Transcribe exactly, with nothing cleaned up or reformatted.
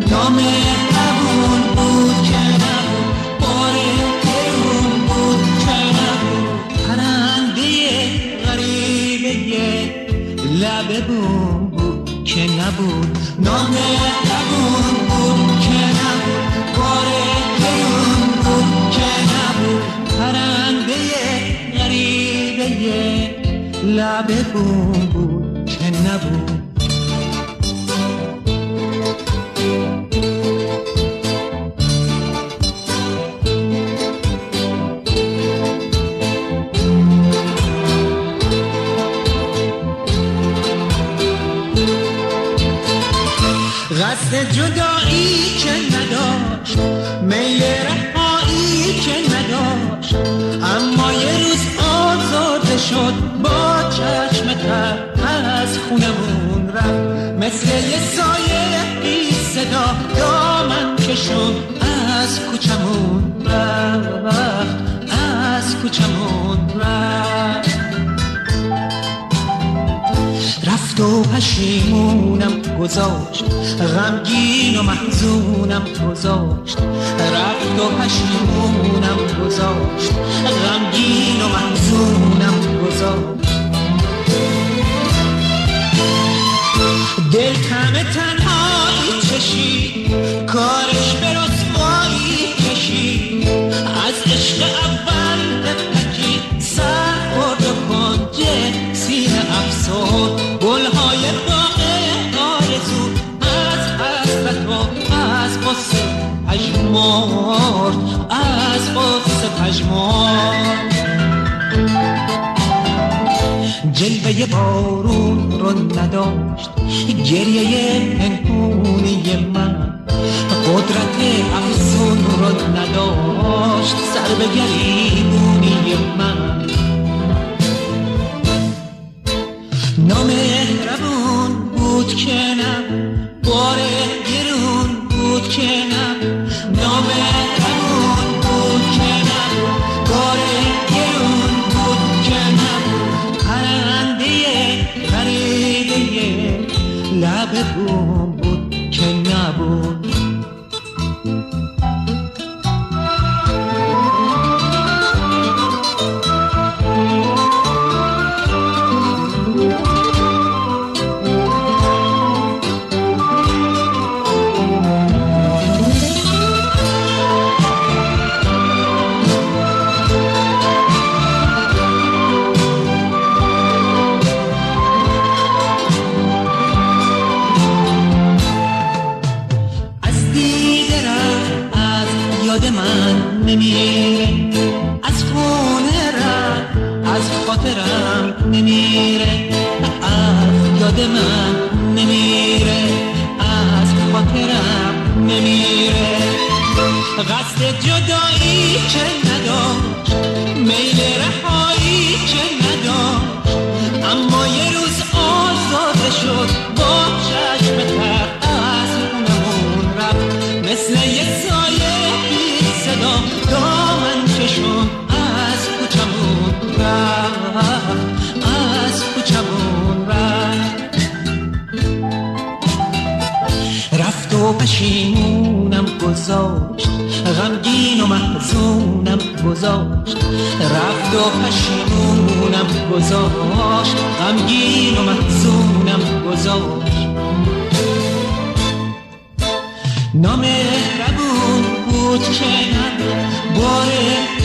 نامهربون بود که نبود، بار گرون بود که نبود، پرنده غریبه لب بوم بود که نبود. نامهربون بود که نبود، بار گرون بود که نبود، پرنده غریبه لب بوم بود که نبود. قصد جدایی که نداشت، میل رهایی که نداشت، اما یه روز آزاده شد، با چشم تر از خونمون رفت، مثل یه سایه بی صدا دامن کشون از کوچمون رفت، از کوچمون رفت. رفت و پشیمونم گذاشت، غمگین و محزونم گذاشت، رفت و پشیمونم گذاشت، غمگین و محزونم گذاشت. دل کم تنهایی چشید، کارش به رسوایی کشید، از عشق اول بپکید، سر خورد و کنجه سینه افسود، گلهای باغ آرزو از حسرت و از غصه پژمرد، از غصه پژمرد. جلوه بارون رو نداشت، گریه پنهونی من، قدرت افسون رو نداشت، سر به گریبونی من. نامهربون بود که نه، بار گرون بود که نه، نامهربون بود که نه، بار گرون بود که نه، پرنده غریبه لب بوم بود که نبود. نمیره از خونه رفت، از خاطرم نمیره، از یاد من نمیره، از خاطرم نمیره. قصد جدایی که نداشت، میل رهایی که نداشت، اما یه روز آزاده شد، با چشم تر از خونمون رفت، مثل یه سایه صدا دامن کشون از کوچمون رفت، از کوچمون رفت. رفت و پشیمونم گذاشت، غمگین و محزونم گذاشت، رفت و پشیمونم گذاشت، غمگین و محزونم گذاشت. نامهربون بود که نه، بار